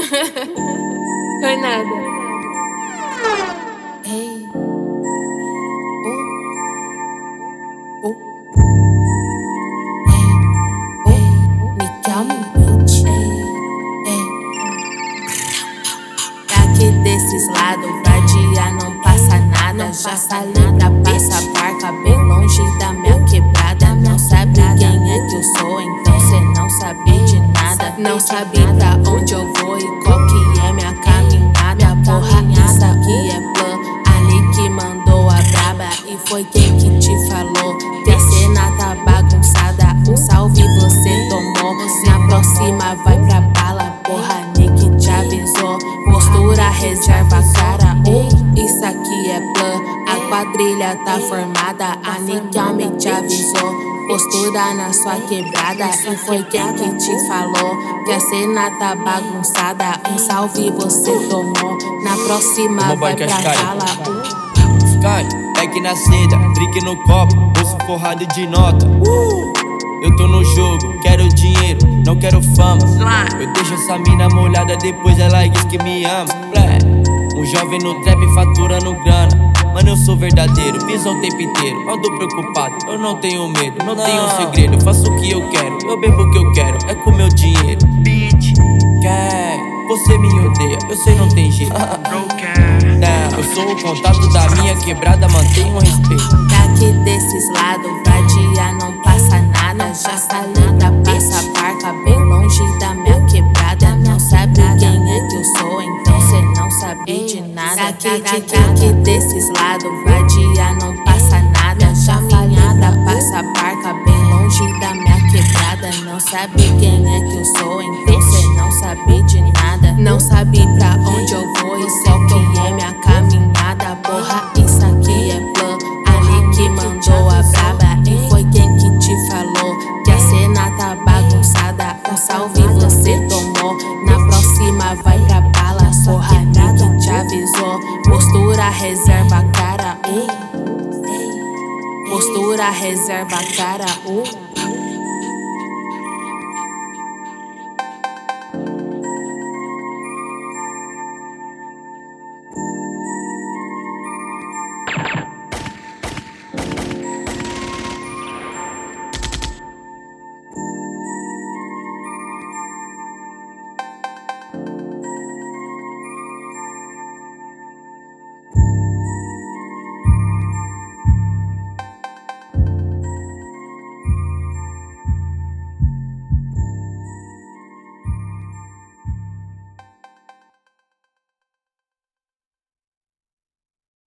Foi nada. Ei, me calma, bitch. Daqui desses lados, vadia não passa nada. Já salida passa barca bem longe da minha quebrada. Não sabe quem é que eu sou, então cê não sabe de nada. Não sabe pra onde eu vou e qual que é minha caminhada. Porra, isso aqui é plan, ali que mandou a braba. E foi quem que te falou que a cena tá bagunçada. Um salve você tomou, na próxima vai pra bala. Porra, Nick te avisou, postura reserva a cara. Isso aqui é plan, a quadrilha tá formada. A Nick te avisou, postura na sua quebrada. E foi quem que te falou que a cena tá bagunçada. Um salve você tomou, na próxima vai pra bala. Sky, back na seda, drink no copo, bolso forrado de nota. Eu tô no jogo, quero dinheiro, não quero fama. Eu deixo essa mina molhada, depois ela diz que me ama. Um jovem no trap faturando grana. Mano, eu sou verdadeiro, piso o tempo inteiro. Ando preocupado, eu não tenho medo, não tenho segredo. Eu faço o que eu quero, eu bebo o que eu quero, é com meu dinheiro. Bitch, quer, você me odeia, eu sei não tem jeito. Não, eu sou o contato da minha quebrada, mantenho o respeito. Daqui desses lados, vadia não passa nada. Já salida passa barca bem longe da minha quebrada. Não sabe quem é que eu sou, então cê não sabe de nada. Daqui desses lados, vadia não passa nada. Já salida passa barca bem longe da minha quebrada. Não sabe quem é que eu sou, então cê não sabe de nada. Não sabe pra onde eu vou e qual que é minha caminhada. Porra, isso aqui é plan, ali que mandou a braba. E foi quem que te falou que a cena tá bagunçada. Um salve você tomou, na próxima vai pra bala. Porra, Nick te avisou, postura reserva a cara. Postura reserva a cara.